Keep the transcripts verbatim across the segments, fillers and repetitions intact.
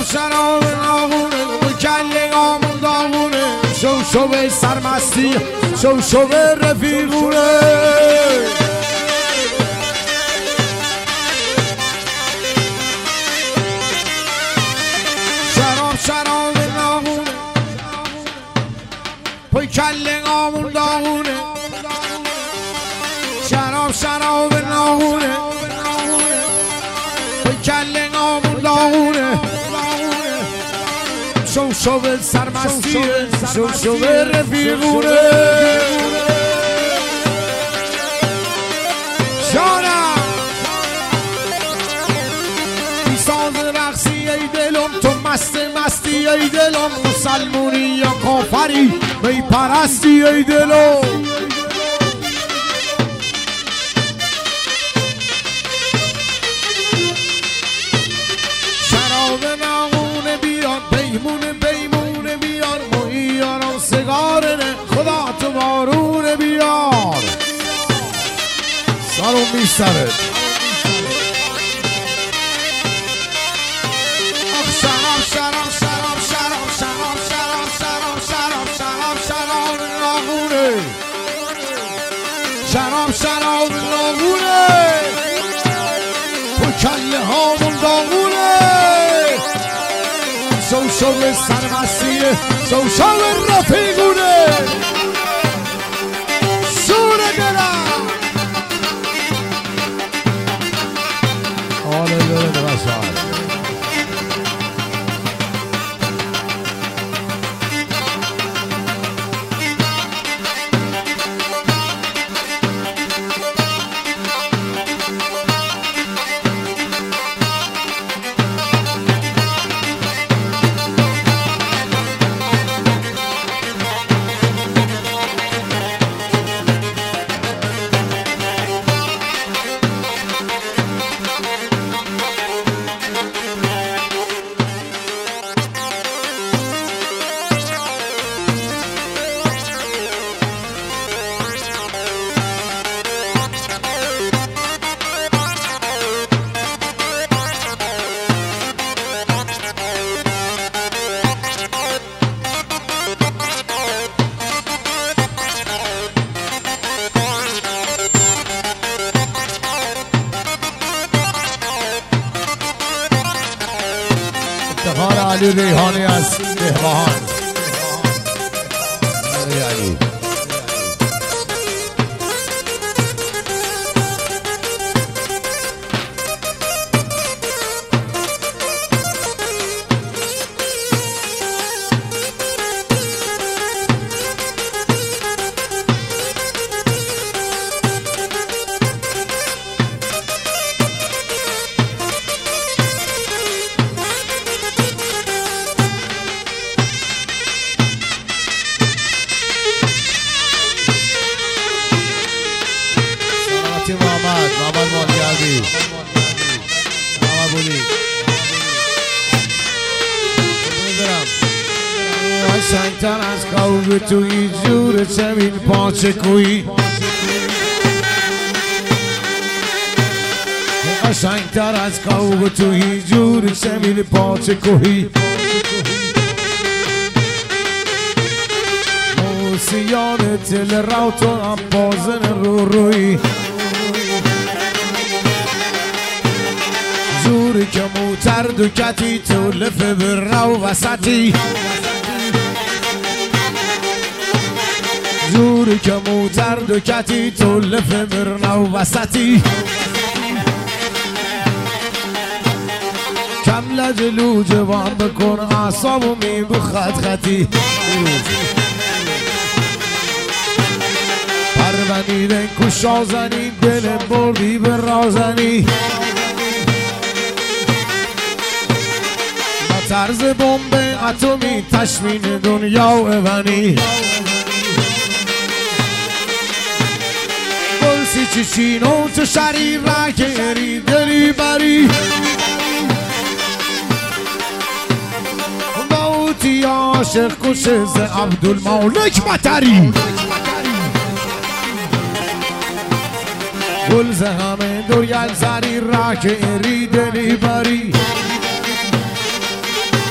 شراب ناغونه کله آمون داغونه شو شو به سرمستی شو شو به رفیقونه شراب شراب ناغونه پای کله آمون داغونه شراب شراب ناغونه پای کله آمون داغونه شو شو به سرمستی شو شو به رفیقونه شانم بیساز رقصی ای دلم تو مست مستی ای دلم مسلمونی یا کافری می پرستی ای دلم شراب ناغونه بیان بیمونه بیمونه بیار مهیارم سگارنه خدا تو بارونه بیار سرم میشتره شراب شراب شراب شراب شراب شراب شراب شراب شراب شراب ناغونه شراب شراب ناغونه تو کله هامون داغونه شو شو به سرمستیه شو شو به رفیقونه سوره دلم آله داره درستان افتخار علی ریحانی از دهبهان علی محمد محمد مانگردی محمد بولی قشنگتر از قوب توی جور زمین پاچه کوی قشنگتر از قوب توی جور زمین پاچه کوی موسیان تل راوتون هم بازن رو روی زوری که موتر دوکتی تو لفه برو وسطی زوری که موتر دوکتی تو لفه برو وسطی کم لجلو جوان بکن اعصابو می بخط خطی پرونی رنگ کشازنی دل بردی به رازنی طرز بمب اتمی تشمین دنیا و ایوانی گلسی چیچینو تو شریف رکری دلی بری موتی عاشق کشه ز عبدالمالک مطری گل ز همه دوریل زری رکری دلی بری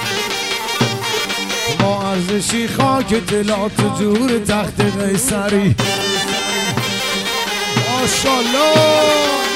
بشی خاک دلات جور تخت قیصری. ماشالله